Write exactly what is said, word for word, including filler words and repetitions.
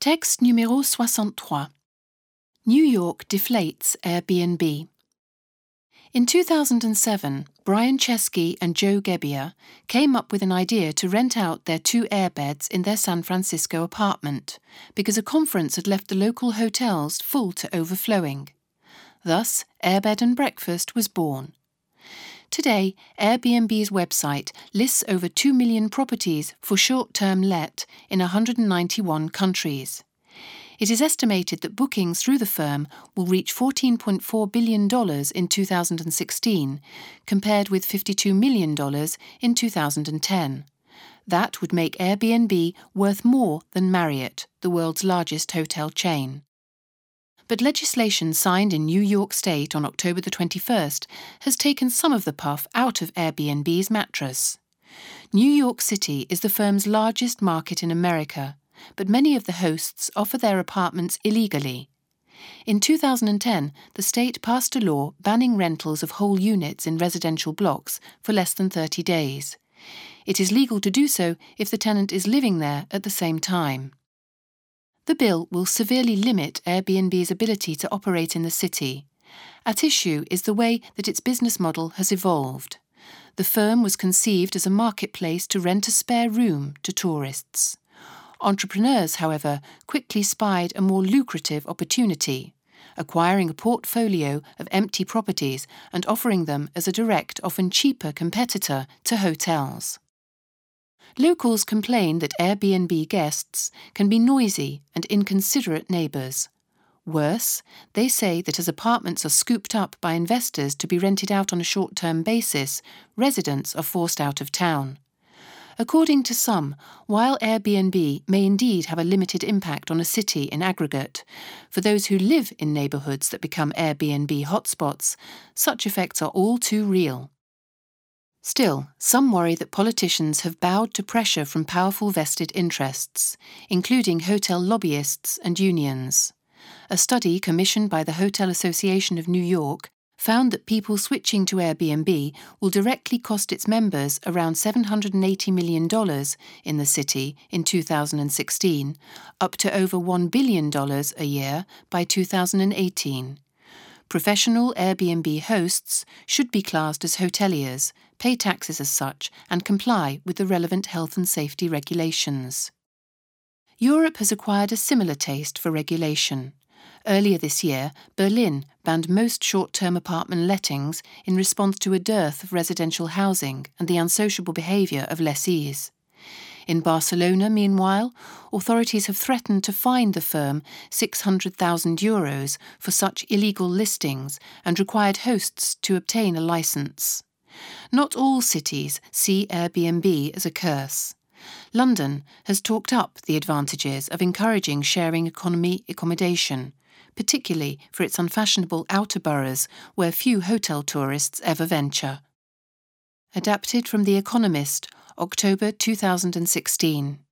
Texte numéro soixante-trois. New York deflates Airbnb. In two thousand seven, Brian Chesky and Joe Gebbia came up with an idea to rent out their two airbeds in their San Francisco apartment because a conference had left the local hotels full to overflowing. Thus, Airbed and Breakfast was born. Today, Airbnb's website lists over two million properties for short-term let in one hundred ninety-one countries. It is estimated that bookings through the firm will reach fourteen point four billion dollars in two thousand sixteen, compared with fifty-two million dollars in two thousand ten. That would make Airbnb worth more than Marriott, the world's largest hotel chain. But legislation signed in New York State on October the twenty-first has taken some of the puff out of Airbnb's mattress. New York City is the firm's largest market in America, but many of the hosts offer their apartments illegally. In two thousand ten, the state passed a law banning rentals of whole units in residential blocks for less than thirty days. It is legal to do so if the tenant is living there at the same time. The bill will severely limit Airbnb's ability to operate in the city. At issue is the way that its business model has evolved. The firm was conceived as a marketplace to rent a spare room to tourists. Entrepreneurs, however, quickly spied a more lucrative opportunity, acquiring a portfolio of empty properties and offering them as a direct, often cheaper competitor to hotels. Locals complain that Airbnb guests can be noisy and inconsiderate neighbours. Worse, they say that as apartments are scooped up by investors to be rented out on a short-term basis, residents are forced out of town. According to some, while Airbnb may indeed have a limited impact on a city in aggregate, for those who live in neighbourhoods that become Airbnb hotspots, such effects are all too real. Still, some worry that politicians have bowed to pressure from powerful vested interests, including hotel lobbyists and unions. A study commissioned by the Hotel Association of New York found that people switching to Airbnb will directly cost its members around seven hundred eighty million dollars in the city in two thousand sixteen, up to over one billion dollars a year by two thousand eighteen. Professional Airbnb hosts should be classed as hoteliers, pay taxes as such, and comply with the relevant health and safety regulations. Europe has acquired a similar taste for regulation. Earlier this year, Berlin banned most short-term apartment lettings in response to a dearth of residential housing and the unsociable behaviour of lessees. In Barcelona, meanwhile, authorities have threatened to fine the firm six hundred thousand euros for such illegal listings and required hosts to obtain a licence. Not all cities see Airbnb as a curse. London has talked up the advantages of encouraging sharing economy accommodation, particularly for its unfashionable outer boroughs where few hotel tourists ever venture. Adapted from The Economist, October two thousand sixteen.